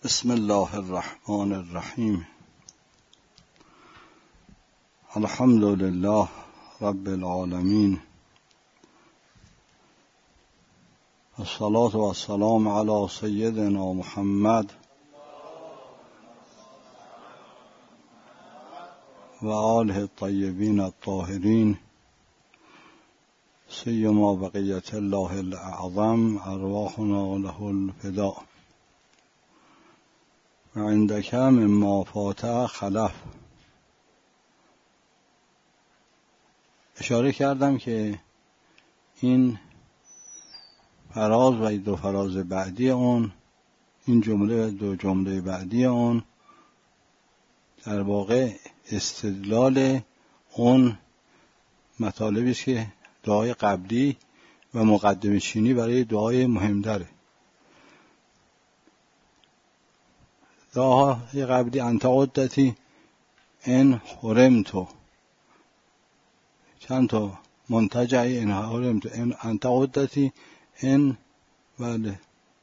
بسم الله الرحمن الرحیم. الحمد لله رب العالمین، الصلاة والسلام علی سیدنا محمد و آله الطیبین الطاهرین، سیما بقیة الله الاعظم، ارواحنا له الفداء. و عندک مما فات خلف. اشاره کردم که این فراز و دو فراز بعدی اون، این جمله و دو جمله بعدی اون، در واقع استدلال اون مطالبی است که دعای قبلی و مقدمه چینی برای دعای مهم داره. دعای قبلی انت عدتی ان حرمتو، چند تا منتجعی ان حرمتو، انت عدتی ان بله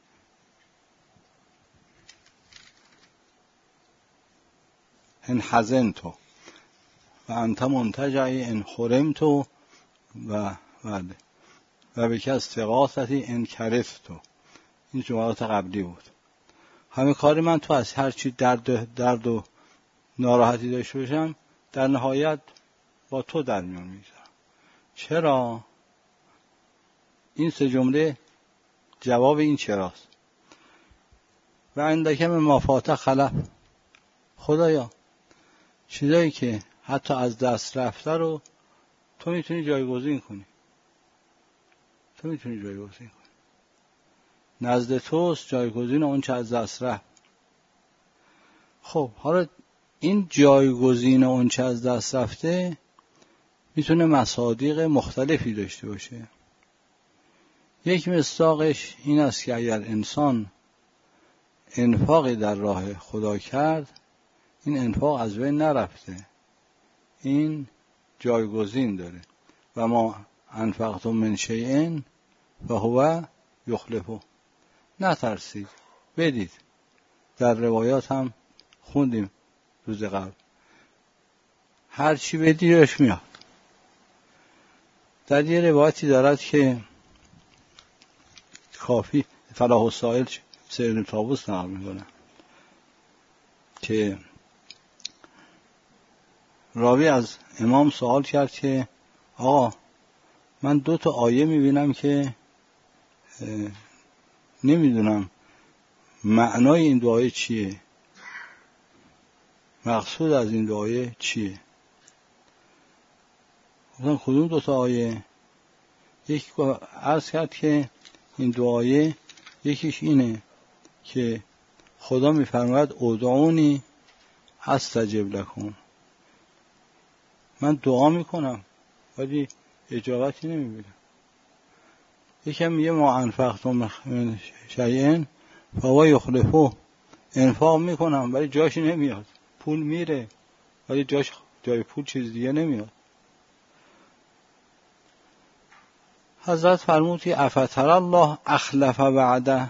ان حزنتو و انت منتجعی ان حرمتو و بله و بک استغاثتی ان کرفتو. این جملات قبلی بود. همه کار من تو از هر چی درد و ناراحتی داشته باشم در نهایت با تو در میون میگذارم. چرا؟ این سه جمله جواب این چراست. و عندک مما فات خلف. خدایا چیزایی که حتی از دست رفته رو تو میتونی جایگزین کنی. نزد توست جایگزین اون چه از دست رفت. خب حالا این جایگزین اون چه از دست رفته میتونه مصادیق مختلفی داشته باشه. یک مصداقش این است که اگر انسان انفاقی در راه خدا کرد، این انفاق از بین نرفته، این جایگزین داره. و ما انفقتم من شیء فهو یخلفه. نترسید، بدید. در روایات هم خوندیم روز قبل، هر چی بدی روش میاد. در یه روایتی دارد که کافی فلاح السائل سیر طاووس نقل میکنه که راوی از امام سوال کرد که آقا من 2 آیه میبینم که نمیدونم معنای این دعای چیه، مقصود از این دعای چیه. گفتم کدوم 2 آیه؟ یکی عرض کرد که این دعای یکیش اینه که خدا میفرماید ادعونی استجب لکم، من دعا میکنم ولی اجابتی نمیبینم. یکم میگه ما انفقتم من شیء فهو یخلفه، انفاق میکنم ولی جاش نمیاد، پول میره ولی جای پول چیز دیگه نمیاد. حضرت فرمود که افتر الله اخلف وعده.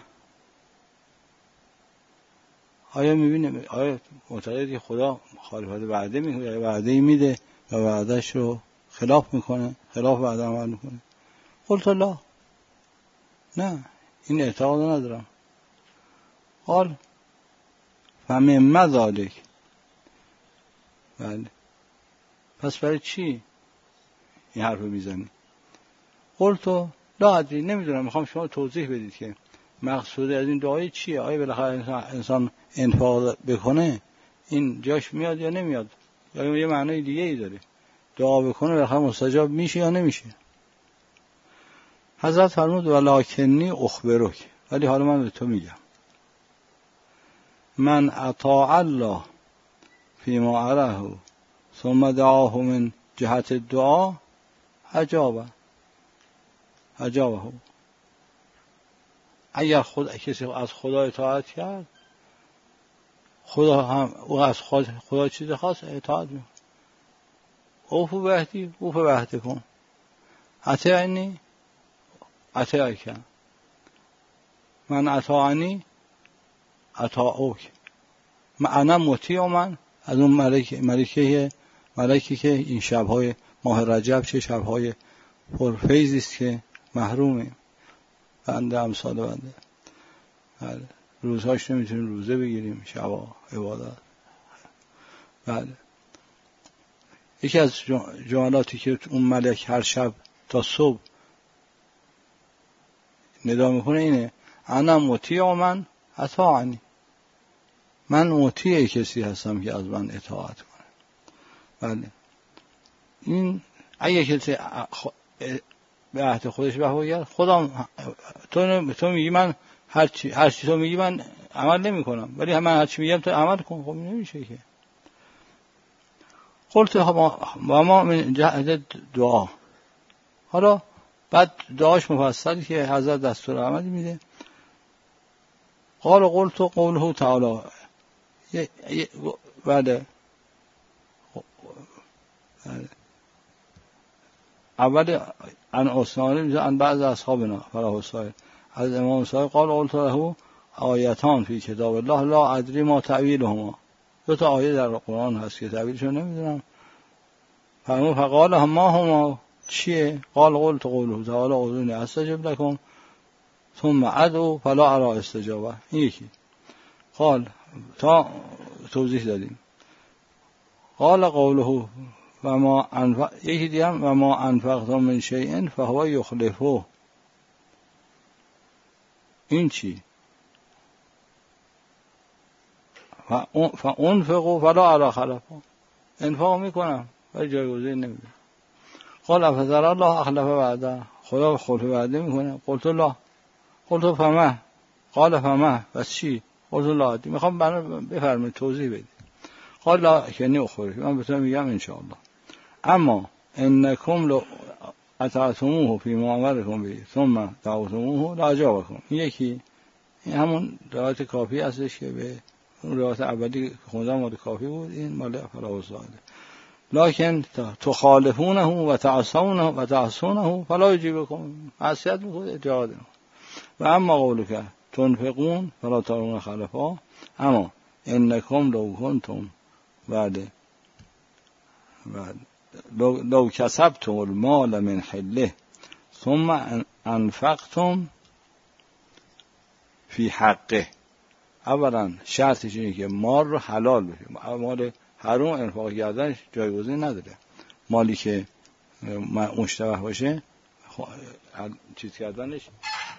آیا میبینه، آیا معتقدی که خدا مخالفت وعده میکنه، وعده میده و وعدهش رو خلاف میکنه، خلاف وعده عمل میکنه؟ قلت لا، نه این اعتقاد ندارم. قال فمن ذلک، بله پس برای چی این حرف رو میزنی؟ قلت لا ادری، نمیدونم، میخوام شما توضیح بدید که مقصود از این دعای چیه. آیا بالاخره انسان انفاق بکنه این جاش میاد یا نمیاد، یا یه معنی دیگه ای داره؟ دعا بکنه بالاخره مستجاب میشه یا نمیشه؟ حضرت فرمود ولکنی اخبرک، ولی حالا من به تو میگم من اطاع الله فیما اره ثم دعاه من جهت الدعا اجابه. اگر کسی از خدا اطاعت کرد، خدا هم او از خدا چیز خاص اطاعت میکنه. اوفو بهدی اوفو بهده کن، اطیعنی اطیعک، من اطاعنی اطاعوک، انا مطیع من، از اون ملکی که این شبهای ماه رجب چه شبهای پرفیضی است که محرومیم، بنده امثال بنده. بله. روزهاش نمیتونیم روزه بگیریم، شبا عبادت. بله. یکی از جملاتی که اون ملک هر شب تا صبح ندا میکنه اینه: انا مطیع من اطاعنی، من مطیع کسی هستم که از من اطاعت کنه. بله. این اگه کسی به عهد خودش وفا خودم تو میگی من هر چی تو میگی من عمل نمی کنم، ولی من هر چی میگم تو عمل کن، خب نمیشه که. قلت و ما من جهت دعا. حالا بعد دعاش مفصلی که حضرت دستور عملی میده. قلت قوله تعالی. بله. اول عن عثمان عن بعض اصحابنا فلا حسین از امام صادق قلت له آیتان فی کتاب الله لا ادری ما تعویلهما، دو تا آیه در قرآن هست که تعویلشو نمیدونم. فقال ما هما چیه؟ قلت قوله تعالی ادعونی استجب لکم ثم ادعو فلا ارى استجابه. این یکی. قال تا توضیح دادیم. قال قوله و ما یکی دیگه و ما انفقتم من شیء فهو یخلفه. این چی؟ فانفقوا فلا ارى خلفه، انفاق میکنم ولی جایگزین نمیدونم. قال افذر الله اخلف وعده، خدا خلف وعده میکنه. قلت الله. قلت فما. قال فما، بس چی؟ قلت الله. میخوام بفرمایید توضیح بدید. قال لا کنی اخوری، من بهتون میگم انشاءالله. اما انکم لو اطعتموه فی ما امرکم به ثم دعوتموه لاجابکم. این همون روایت کافی هستش که به اون روایت اولی که خوندم مال کافی بود، این مال فلا حسین. لکن تخالفونه و تعصونه فلا یجیبکم، معصیت میکنه اجازه نمیده. و اما قولک تنفقون فلا ترون خلفا، اما انکم لو کنتم بعد لو کسبتم المال من حله ثم انفقتم فی حقه. اولا شرطش اینه که مال رو حلال بشه، مال حرام انفاق کردنش جایگزین نداره. مالی که مشتبه باشه چیز کردنش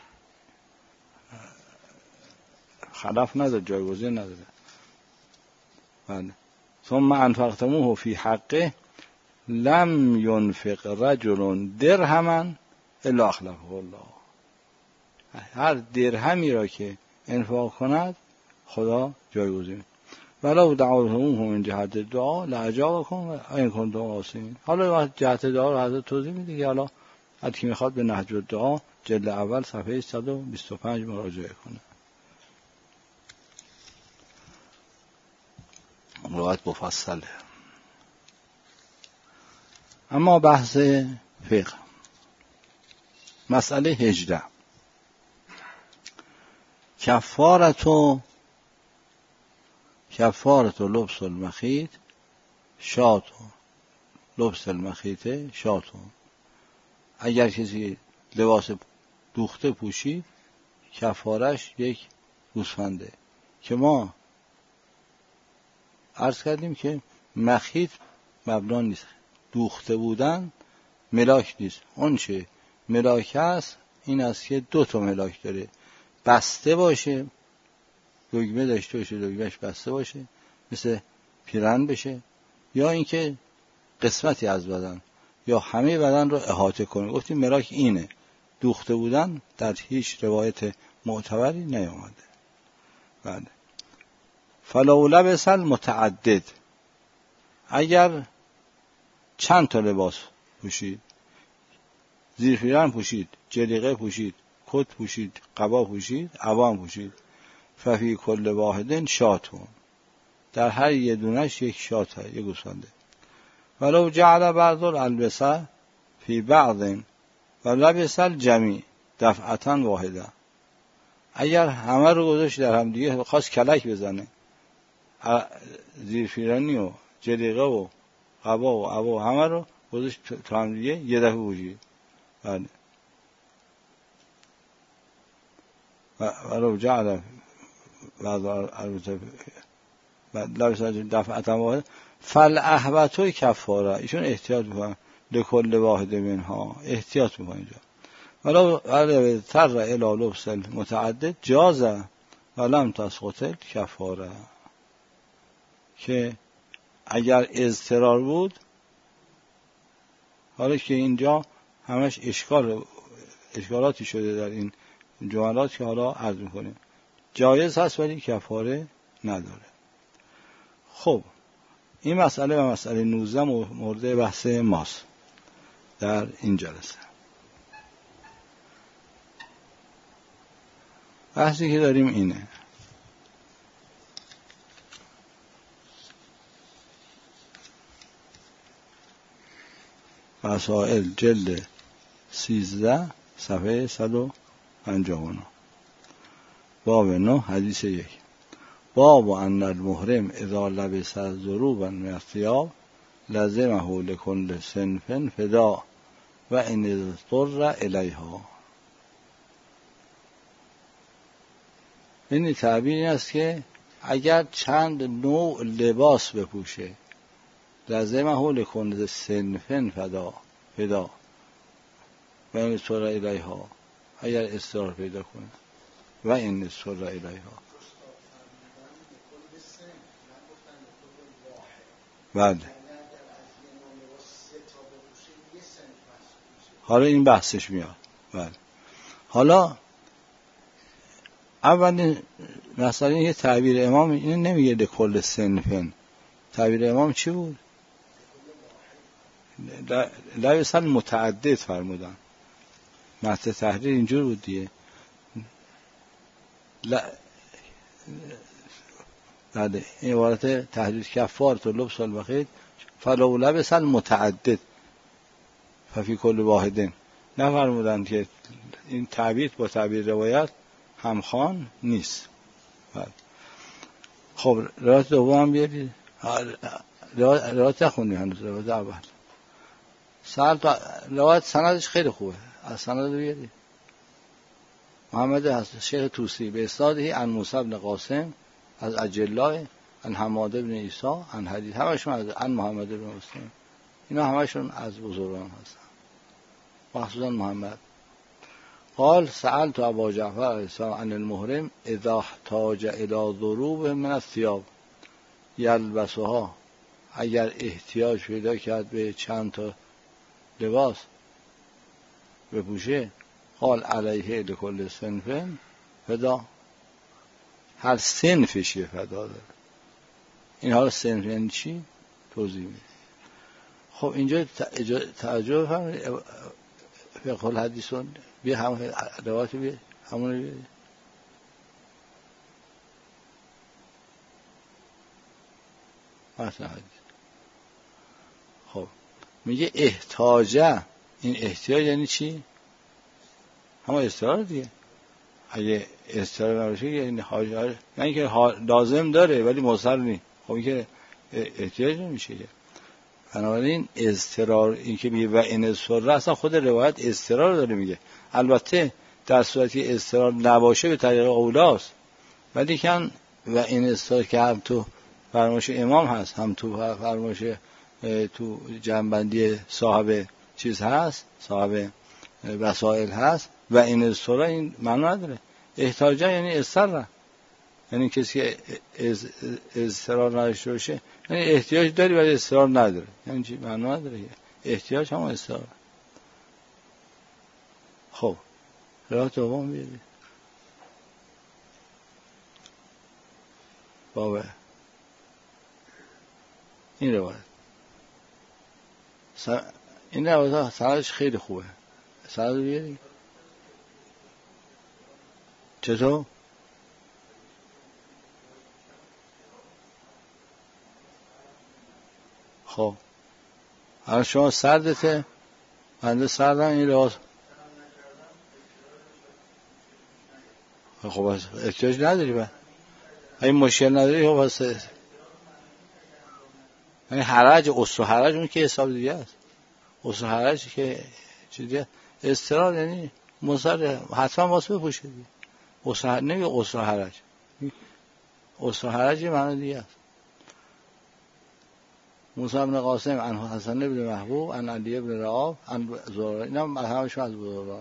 خلاف نداره، جایگزین نداره. بله. ثم انفقتموه فی حقه لم ينفق رجل درهما الا اخلفه الله. هر درهمی را که انفاق کند خدا جایگزین. ولو دعوتموه من جهت دعا لاجابکم ان کنتم واثقین. حالا جهت دعا رو حضرت توضیح میده که حالا هر کی میخواد به نهج الدعا جلد اول صفحه 125 مراجعه کنه. روایت مفصله. اما بحث فقه. مسئله 18 کفارت لبس المخیط شاتون. لبس المخیط شاتون. اگر کسی لباس دوخته پوشید کفارش یک گوسفنده، که ما عرض کردیم که مخیط مبنا نیست، دوخته بودن ملاک نیست. اون چه ملاک هست این است که دو تا ملاک داره، بسته باشه، دگمه داشته باشه، دگمهش بسته باشه مثل پیرن بشه، یا اینکه قسمتی از بدن یا همه بدن رو احاطه کنه. گفتیم ملاک اینه. دوخته بودن در هیچ روایت معتبری نیامده. بله. فلو لبس المتعدد، اگر چند تا لباس پوشید، زیر پیرن پوشید، جلیقه پوشید، کت پوشید، قبا پوشید، عبا پوشید، ففی کل واحد شاتون، در هر یه دونش یک شاته، یک گوسفنده. ولو جعل بعض الالبسه فی بعض و لبس الجمیع دفعتا واحده، اگر همه رو گذاشت در هم دیگه خواست کلک بزنه، زیرفیرانی و جلیقه و قبا و عبا همه رو گذاشت تو هم دیگه یه دفعه وجود. بله. ولو جعل بعض البته لبس دفعه واحد فالاحوطوی کفاره، ایشون احتیاط میکنن لکل واحد منها، احتیاط میکنن اینجا. ولو تر الی لبس متعدد جازه ولم تسقط کفاره، که اگر اضطرار بود، حالا که اینجا همش اشکالاتی شده در این جملات که حالا عرض میکنیم، جایز هست ولی کفاره نداره. خب این مسئله و مسئله 19 مورد بحث ماست در این جلسه. بحثی که داریم اینه: مسائل جلد 13 صفحه 159 باب 9 حدیث 1 باب ان المحرم اذا لبس ضروبا من الثياب لزمه لكل صنف فدا و ان اضطر الیها. این تعبیر این است که اگر چند نوع لباس بپوشه، لزمه لكل صنف فدا و این اضطر الیها، اگر اضطرار پیدا کنه، و این اضطر الیها. بله. حالا این بحثش میاد. بله. حالا اولین مسئله یه تعبیر امام اینو نمیگه لکل صنفن. تعبیر امام چی بود؟ لبسن متعدد فرمودن. متن تحریر اینجور بود دیگه. بله. این عبارت تحریر کفارت و لبس البخیت فلو لبسن متعدد ففی کل واحدن، نفرمودن که این تعبیر با تعبیر روایت همخوان نیست. بله. خب روایت دوم هم بیارید. روایت نخونیم هنوز، روایت اول روایت سندش خیلی خوبه، از سند بیارید. محمد شیخ توسی به اسنادی عن موسی بن قاسم از اجلای عن حماد بن عیسی عن حدیث، همشون از عن محمد بن مسلم، اینا همشون از بزرگان هستن، مخصوصا محمد. قال سألت ابا جعفر علیه السلام عن المحرم اذا احتاج الى ضروب من الثياب یلبسها، اگر احتیاج پیدا کرد به چند تا لباس بپوشه، قال علیه لکل صنف فدا، هر صنفش یه فدا داره. این حالا صنف یعنی چی؟ توضیح میده. خب اینجا تعجب بفرمایید، فقه الحدیثون بیا همون روایت بیا همون بیا. مثلا خب میگه احتاجه، این احتیاج یعنی چی؟ همون اضطرار دیگه. اگه اضطرار نباشه یعنی حاجه، نه اینکه لازم داره ولی مضطر نیست، خب این که احتیاج نمیشه. بنابراین اضطرار، این که میگه و این اضطرار، اصلا خود روایت اضطرار داره میگه. البته در صورتی اضطرار نباشه به طریق اولاست، ولی کن و این اضطرار که هم تو فرمایش امام هست، هم تو فرمایش تو جنبندی صاحب چیز هست، صاحب وسائل هست، و این اضطرار این معنا نداره. احتاجه یعنی اضطرار، یعنی کسی که اضطرار نداشته باشه یعنی احتیاج داری ولی اضطرار نداره، یعنی چی؟ معنا نداره. احتیاج هم اضطرار. خب روایت دوم بیارید. بابا این روایت این روایت سندش خیلی خوبه. سند بیارید. چطور؟ خب الان شما سردته، بنده سردم، این روایت خب احتیاج نداری با این مشکل نداری خب واسه یعنی حرج اصل حرج اون که حساب دیگه است. اصل حرج که چیزی استرار یعنی مصر حتما واسه بپوشه دیگه. اصل نمیگه اصل حرج. اصل حرج معنی دیگه است. موسی بن قاسم عن حسن بن محبوب عن علی بن رعاف عن زهره اینا همشون از بزرگان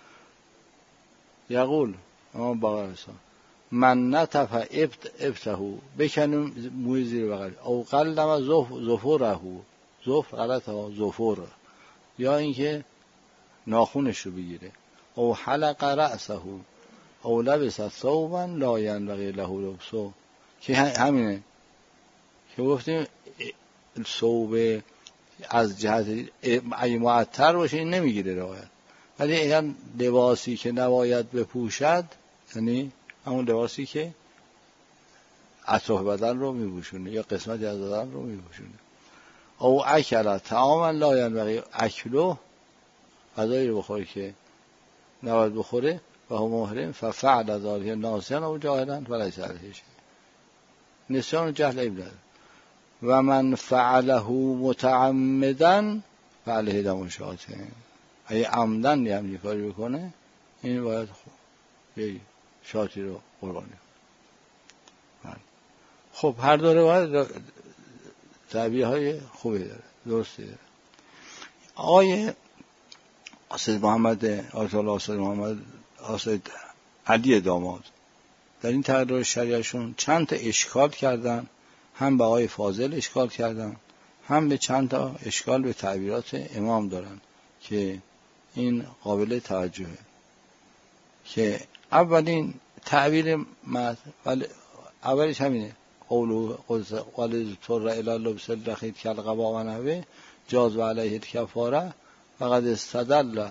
یقول امام باقر من نتف ابتهو بکنم موی زیر بغل او قلم زفره زفر غلطه زفر یا اینکه ناخونش رو بگیره او حلق رأسه او لبس ثوبا لا ينبغي له لبسه که همینه که گفتیم ثوب از جهت ای معطر باشه این نمیگیره روایت ولی این لباسی که نباید بپوشد یعنی همون لباسی که اطراف بدن رو میپوشونه یا قسمتی از بدن رو میپوشونه او اکل طعاما لا ينبغي اکله غذایی رو بخوره که نباید بخوره و هم محرم ففعل ذلك ناسیان او جاهلا فلیس علیه شیء نسیان و جهل عیب نداره و من فعله متعمدا فعله دم شاته اگه عمدن یه همچین کاری بکنه این باید یه شاتی رو قربانی کنه. خب هر دو روایت تعبیه های خوبی داره درستی داره. آقای سید محمد آیت الله سید محمد سید علی داماد در این تقریر شریعشون چند تا اشکال کردن هم به آقای فاضل اشکال کردن هم به چند تا اشکال به تعبیرات امام دارن که این قابل توجهه که اولین تعبیر اولش همینه قولو قال تر الی لبس الرخیت کالقبا و نحوه جاز و علیه الکفاره فقد استدل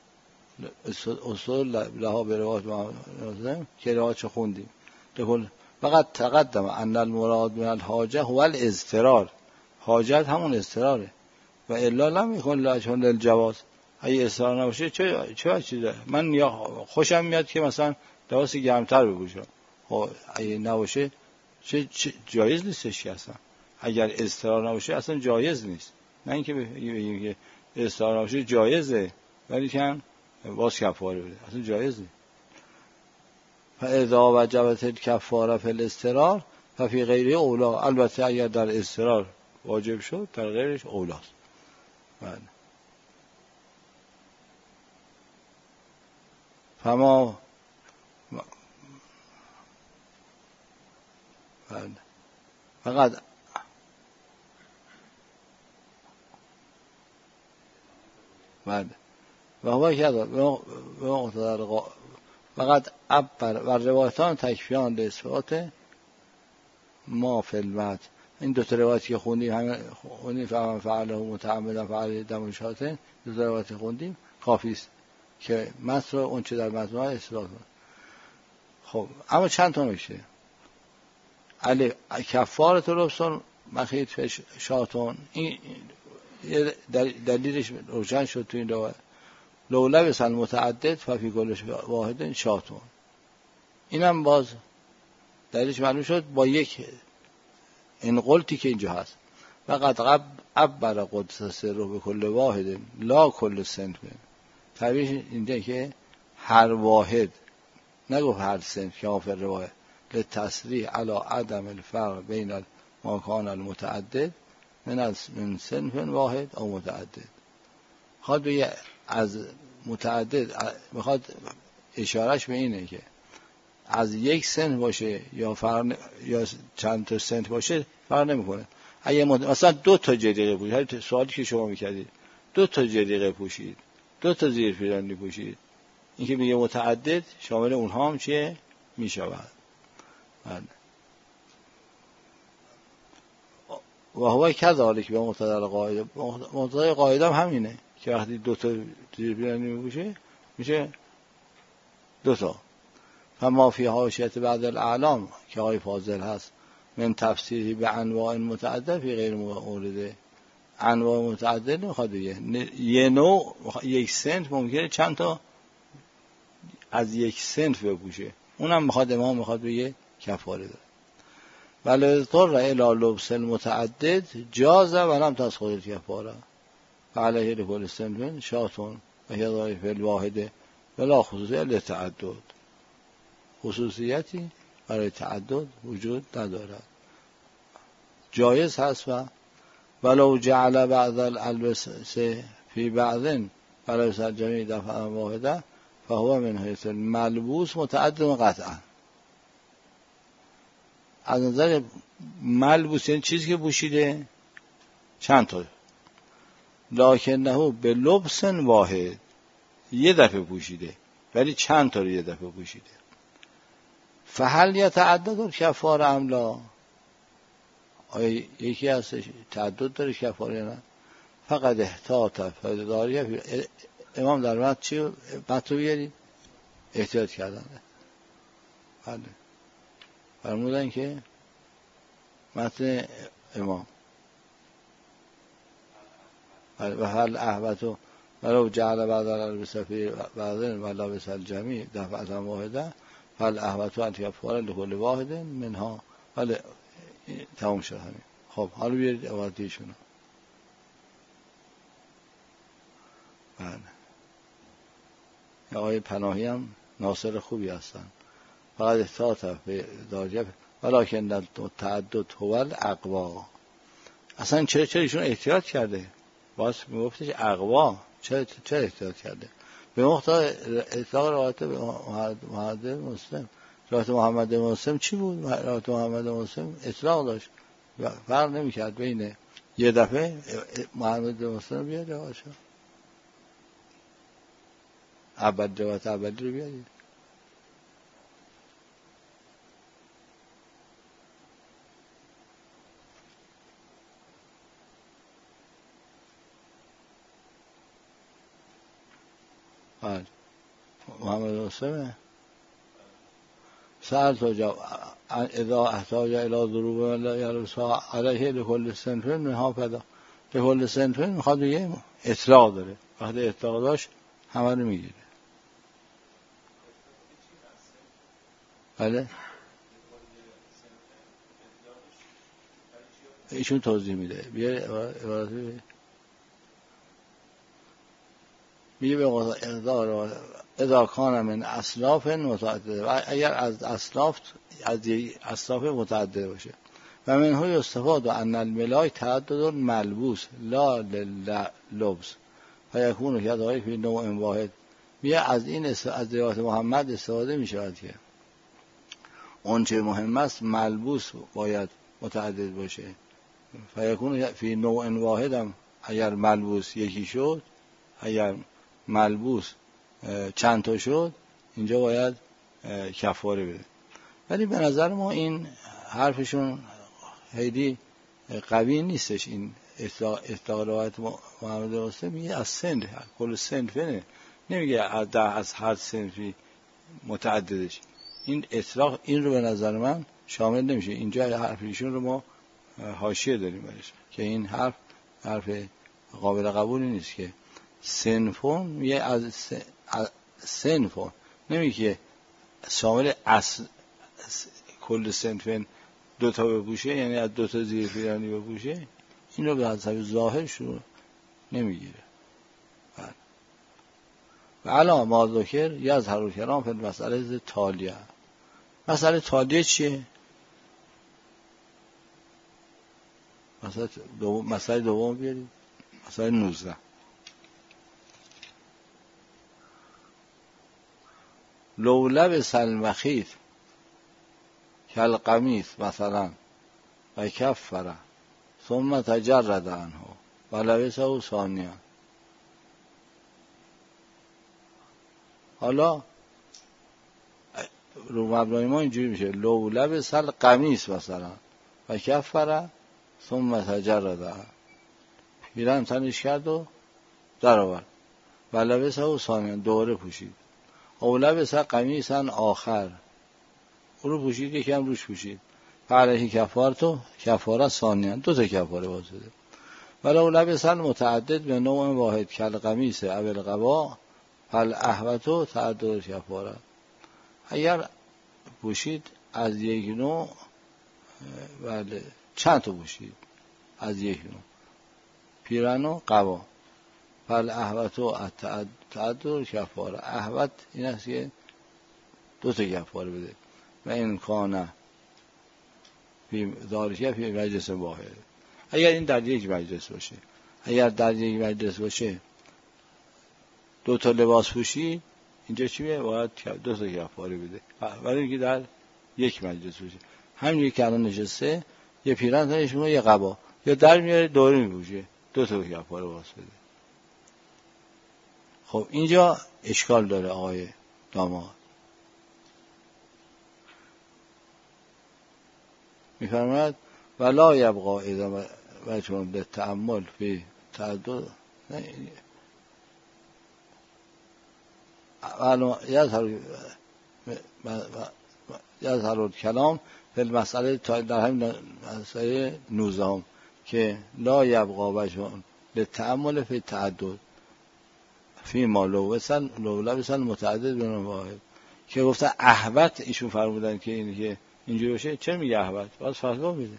اصول لها به روایت که روایت خوندیم فقط تقدم ان المراد من الحاجه هو الاضطرار حاجت همون اضطراره و الا لم یکن لجن للجواز اگه اضطرار نباشه چه چیزه من یا خوشم میاد که مثلا لباس گرمتر بپوشم خب اگه نباشه چه جایز نیستش اصلا اگر اضطرار نباشه اصلا جایز نیست نه اینکه بگیم که اضطرار نباشه جایزه ولی که باز کفاره بده اصلا جایز نیست فاذا وجبت الکفاره فی الاضطرار ففی غیره اولا البته اگر در اضطرار واجب شد در غیرش اولاست فما فقط و هو کذا به مقتضی فقط عبر و روایتان تکفیان به اثبات ما فی المتن این دو تا روایتی که خوندیم همین خوندیم فعله متعمدا فعله دم شاته دو تا روایت خوندیم کافی است که متن اون چه در متن اثبات کنه. خب اما چند تا نکته علی کفاره لبسون مخیط شاتون این دلیلش روشن شد تو این روایت لو لبس المتعدد ففی کل واحد شاتون اینم باز دلیلش معلوم شد با یک انقلتی که اینجا هست فقط عبر قدس سر رو به کل واحد لا کل سنت تعبیرش اینجا که هر واحد نگفت هر سنت که آفر روایت لتصریح علی عدم الفرق بین المکان المتعدد من سنف واحد او متعدد خواهد بگه از متعدد میخواد اشارهش به اینه که از یک سنت باشه یا چند تا سنت باشه فرق نمیکنه اگه مثلا 2 تا جریقه پوشید سوالی که شما میکردید 2 تا جریقه پوشید 2 تا زیر پیراهنی پوشید این که میگه متعدد شامل اونها هم چیه میشود و هو کذالک به مقتضی قاعده مقتضی قاعده هم همینه که وقتی 2 تا زیر پیراهنی میپوشه میشه 2 تا فما فی حاشیه بعض الاعلام که آقای فاضل هست من تفسیری به انواع متعدد فی غیر مورد انواع متعدد میخواد بگه یه نوع یک سنت ممکنه چند تا از یک سنت بپوشه اونم میخواد امام میخواد بگه کفاره داره. ولی اضطر الى لبس المتعدد جاز ولم تسقط الکفاره فعلیه لکل صنف شاتون و هدای فی الواحد ولا خصوصیت للتعدد. خصوصیتی برای تعدد وجود ندارد، جایز هست. و ولو جعل بعض الالبسه فی بعض ولو سر جمیع دفعه واحده فهو من حیث الملبوس متعدد قطعا. از نظر ملبوس یعنی چیزی که پوشیده چند تا، لکنه به لبس واحد یه دفعه پوشیده ولی چند تا رو یه دفعه پوشیده. فهل یتعدد الکفاره ام لا، آیا یکی هستش تعدد داره کفاره یا نه؟ فقط احتاط فداریه. امام در متن چی متن بیارید؟ احتیاط کردن. بله فرمودن که متن امام و هل احوتو ولو جعل بعض الالبسه فی بعض ولبس الجمیع دفعه واحده فهل احوتو الکفاره لکل واحد منها. ولی تمام شد همین. خب حالا بیارید عبارتیشونو. بله آقای پناهی هم ناصر خوبی هستن. فقط احتاط داریه ولکن تعدد هو الاقوا. اصلا چرا ایشون احتیاط کرده؟ باز میگفتش اقوا. چرا احتیاط کرده؟ به مقتضای اطلاق روایت محمد مسلم. روایت محمد مسلم چی بود؟ روایت محمد مسلم اطلاق داشت و فرق نمی‌کرد بین یه دفعه محمد مسلم بیاد باشه روایت اولی رو بیارید. محمد مسلمه سأل تو جواب اذا احتاج الى ضروب لا یلبسها علیه لکل صنف منها فدا. لکل صنف میخواد بگه اطلاق داره، وقتی اطلاق داشت همه رو میگیره. بله ایشون توضیح میده. بیاره عبارتی میگه به اقدار اذا کان من اسلاف متعدده، و اگر از اسلاف متعدده باشه. و منه یستفاد ان الملاک تعدد ملبوس لا للبس فیکون یدای فی نوع واحد. میگه از این از روایت محمد استفاده میشود که اون چه مهم است ملبوس باید متعدد باشه. فیکون فی نوع واحد هم اگر ملبوس یکی شد، اگر ملبوس چند تا شد، اینجا باید کفاره بده. ولی به نظر ما این حرفشون خیلی قوی نیستش. این اطلاق روایت محمد مسلم میگه از صنف کل صنفه، نمیگه از هر صنفی متعددش. این اطلاق این رو به نظر من شامل نمیشه. اینجا حرفشون رو ما حاشیه داریم برش که این حرف قابل قبولی نیست که صنفون یه از صنفون نمیگه شامل کل صنفن دوتا بپوشه، یعنی از دوتا زیر پیرانی بپوشه. این رو به حسب ظاهرش رو نمیگیره. و علا ما ذکر یظهر الکلام فی المسئله تالیه. مسئله تالیه چیه؟ مسئله دوم بیارید. مسئله 19 لو لبس المخیط کالقمیص مثلا و کفر ثم تجرد عنه و لبسه ثانیا. حالا رو مبنای ما اینجوری میشه لو لبس القمیص مثلا و کفر ثم تجرد عنه. پیرن تنش کرد و در آورد و لبسه ثانیا دوره پوشید. او لبس قمیصا آخر، اون رو پوشید یکم روش پوشید. فعلیه کفاره ثانیا، دو تا کفاره واسده. ولو لبس متعدد به نوع واحد کل قمیص او القبا فالاحوط تعدد کفاره. اگر پوشید از یک نوع، بله چند تا پوشید از یک نوع، پیرن و قبا. بله احوت و تعدد کفاره. احوت این است که 2 تا کفاره بده. و این کانه فی ذالک فی مجلس واحد. اگر این در یک مجلس باشه، اگر در یک مجلس باشه 2 تا لباس پوشید، اینجا چی میشه؟ باید 2 تا کفاره بده. ولی اینکه در یک مجلس باشه، همینجوری که الان نشسته یه پیرن تنش میکنه، یه قبا، یا در میاره دوره میپوشه، 2 تا کفاره واسه بده. خب اینجا اشکال داره آقای داماد. میفرماید ولا یبقا اذا وجه للتأمل فی تعدد یظهر الکلام فی المسئله، در همین مسئله 19 که لا یبقا وجه للتأمل فی تعدد فی ما لو لبسن متعدد بین واحد، که گفته احوت ایشون فرمودن که اینی که اینجوری باشه. چه میگه احوت؟ باز فتوا میده.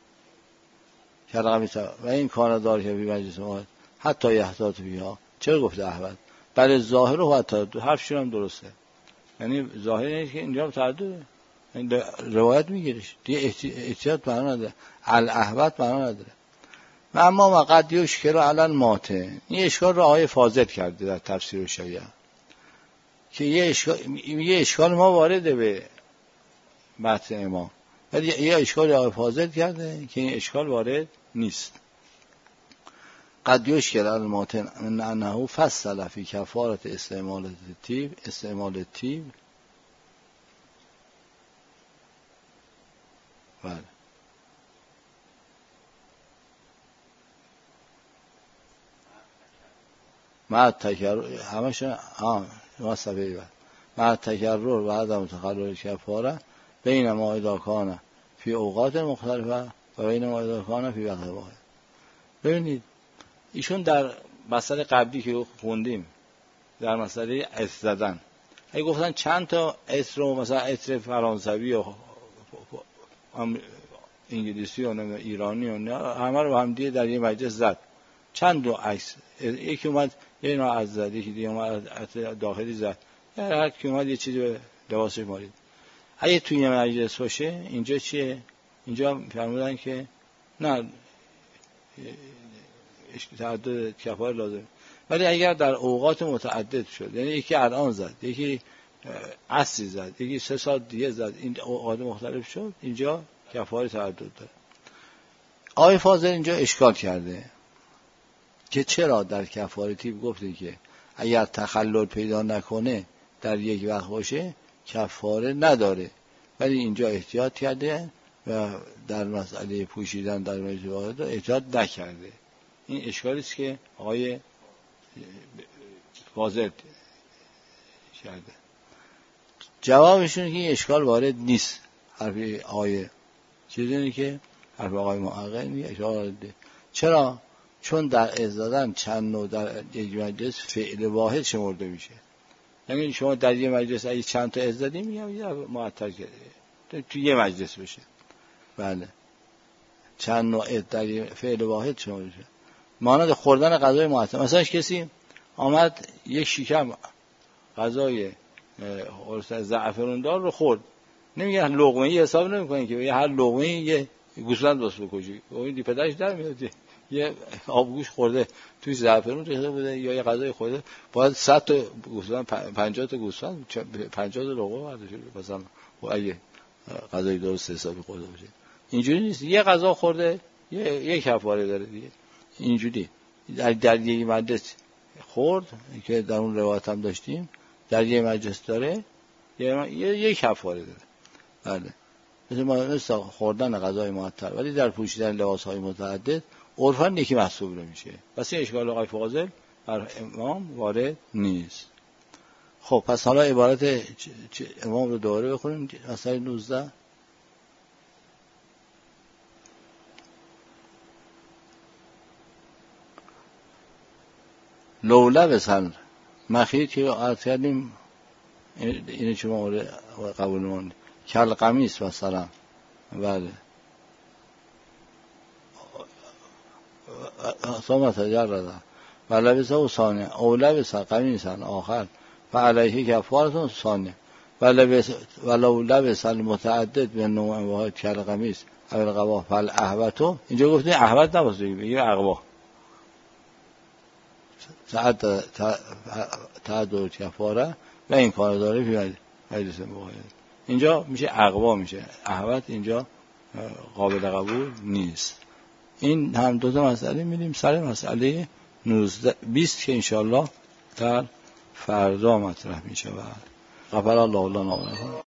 و این کانه دار که بی مجلس واحد حتی یحتاط بیها. چرا گفته احوت؟ برای ظاهر و حتی حرفشون هم درسته. یعنی ظاهر اینه که اینجا تعدده، این روایت میگیرش دیگه، احتیاط معنا نداره، الاحوت معنا نداره. و اما وقد یشکل علی الماتن، این اشکال را آقای فاضل کرده در تفسیر شیعه، که یه اشکال ما وارده به متن امام، ولی یه اشکال آقای فاضل کرده که این اشکال وارد نیست. قد یشکل علی الماتن من انه فصل فی کفارت استعمال الطیب. بله مع تکرر همش صفحه بعد مع تکرر و عدم تخلل کفاره بین ما اذا کان فی اوقات مختلفه و بین ما اذا کان فی وقت واحد. ببینید ایشون در مسئله قبلی که خوندیم، در مسئله عطر زدن، اگه گفتن چند تا عطر رو، مثلا عطر فرانسوی و انگلیسی و ایرانی و همه رو هم دیگه در یه مجلس زد، چند دو عکس، یکی اومد یه نوع از زد، یکی دیگه اومد عطر داخلی زد، هر کی اومد یه چیزی به لباسش مالید. اگه توی یه مجلس باشه، اینجا چیه؟ اینجا فرمودن که نه تعدد کفاره لازم. ولی اگر در اوقات متعدد شد، یعنی یکی الان زد، یکی عصری زد، یکی 3 ساعت دیگه زد، این اوقات مختلف شد، اینجا کفاره تعدد داره. آقای فاضل اینجا اشکال کرده که چرا در کفاره طیب گفته که اگر تخلل پیدا نکنه در یک وقت باشه کفاره نداره، ولی اینجا احتیاط کرده و در مسئله پوشیدن در مجلس واحد احتیاط نکرده. این اشکالی است که آقای فاضل کرده. جوابشون که این اشکال وارد نیست. حرف آقای چیزی که حرف آقای محقق میگه اشکال وارد. چرا؟ چون در ازدادن چند نوع در یک مجلس فعل واحد شمرده میشه. یعنی شما در یک مجلس اگه چند تا ازدادی میگم یا معطل کرده تو یه مجلس بشه، بله چند نوع در فعل واحد شمرده میشه. مانند خوردن غذای معطل، مثلا کسی آمد یک شکم غذای زعفران‌دار رو خورد، نمیگه لقمه‌ای حساب نمی‌کنه که هر لقمه‌ای یه گوسفند بس بکشی، اون پدرش در میاد یه آبگوش خورده توی زعفرون ریخته بوده یا یه غذای خورده، باید 100 تا گوسفند 50 تا گوسفند 50 تا لقمه برداشته مثلا، و اگه غذای درست حسابی خورده باشه. اینجوری نیست، یه غذا خورده یه کفاره داره دیگه. اینجوری در یک مجلس خورد که در اون روایت هم داشتیم، در یک مجلس داره یه کفاره داره. بله مثل خوردن غذای معطل، ولی در پوشیدن لباس‌های متعدد عرفاً یکی محسوب نمیشه. پس این اشکال آقای فاضل بر امام وارد نیست. خب پس حالا عبارت امام رو دوباره بخونیم. مسئله 19 لوله بسن مخیط که عرض کردیم اینه شما قبول نمانید. کل قمیص مثلا، بله، ثم تجرد و لبسه ثانیه او لبس قمیصا آخر فعلیه کفارة ثانیه ولو لبس المتعدد به نوع واحد کل قمیص او القبا فالاحوط. اینجا گفتیم احوط نباشه، بگیم اقبا. تعدد کفاره و این کار داره فی حدیث مقاید. اینجا میشه اقوا، میشه احوط اینجا قابل قبول نیست. این هم دو تا مسئله. میریم سر مسئله 19-20 که انشاءالله در فردا مطرح میشه. غفر الله لنا.